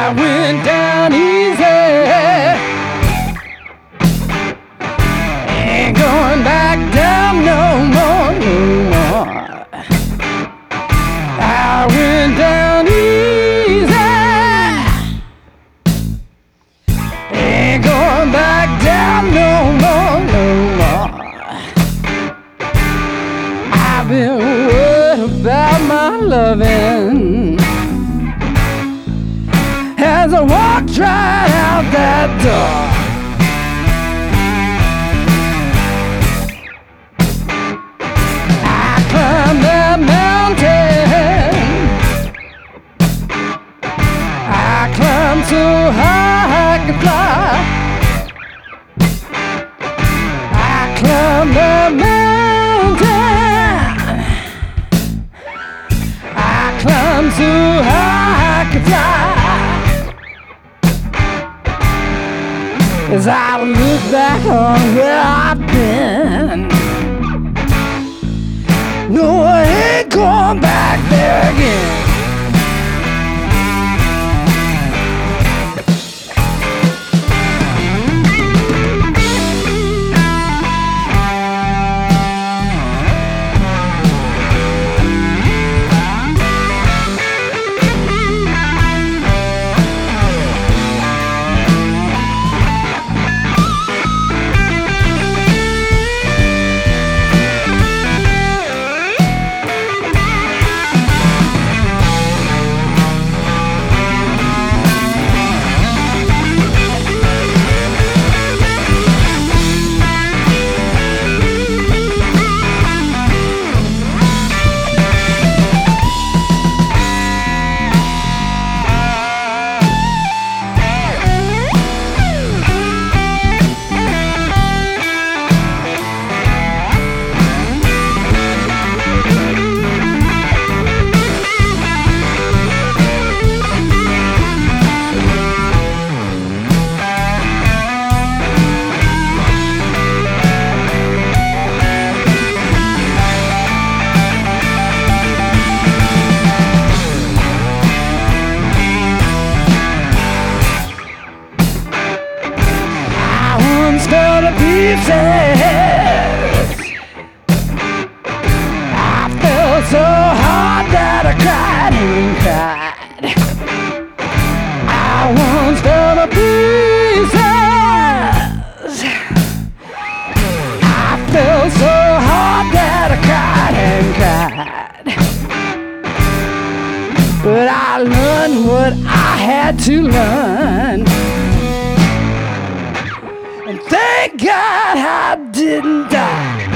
I went down easy, ain't going back down no more, no more. I went down easy, ain't going back down no more, no more. I've been worried about my loving as I walked right out that door. I climbed that mountain, I climbed so high I could fly. I climbed that mountain, I climbed so high I could fly. As I look back on where I've been, no, I ain't going back there again. I felt so hard that I cried and cried. I once fell to pieces. I felt so hard that I cried and cried. But I learned what I had to learn. And thank God I didn't die.